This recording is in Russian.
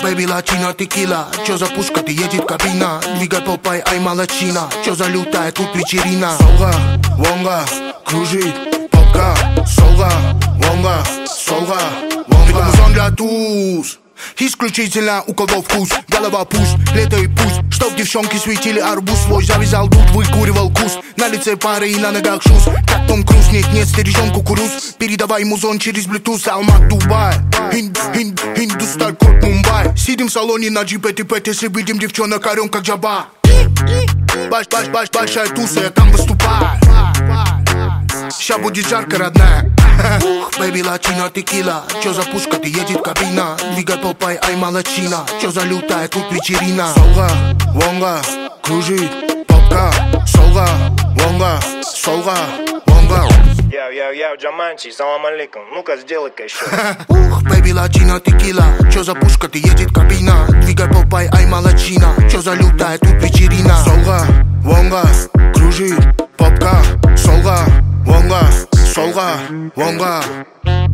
бэби, латино, текила. Чё за пушка, ты едет кабина. Двигай попай, ай, молодчина. Чё за лютая тут вечерина. Солга, вонга, кружит попка. Солга, вонга, солга, вонга. Музон для туз. Исключительно у кого вкус. Голова пусть, лето и пусть. Чтоб девчонки светили арбуз. Свой завязал тут, выкуривал куст. На лице пары и на ногах шуз. Как Том Круз, нет, стережем кукуруз. Передавай музон через Bluetooth. Алмат, Дубай, Индустай, код Мумбай. Сидим в салоне на джипе, типет. Если видим девчонок, орем как Джаба. Большая туса, я там выступаю. Ща будет жарко, родная. Бэби, латино, текила. Чё за пушка, ты едет кабина. Двигай попай, ай, молодчина. Чё за лютая тут вечерина. Солга, вонга, кружит попка. Солга, вонга, солга, вонга. Яу, Джаманчи, салам алейкум. Ну-ка, сделай-ка еще. Бэби, латино, текила. Чё за пушка, ты едет кабина. Двигай попай, ай, молодчина. Чё за лютая тут вечерина. Солга, вонга, кружит попка. Солга, вонга, солга, вонга.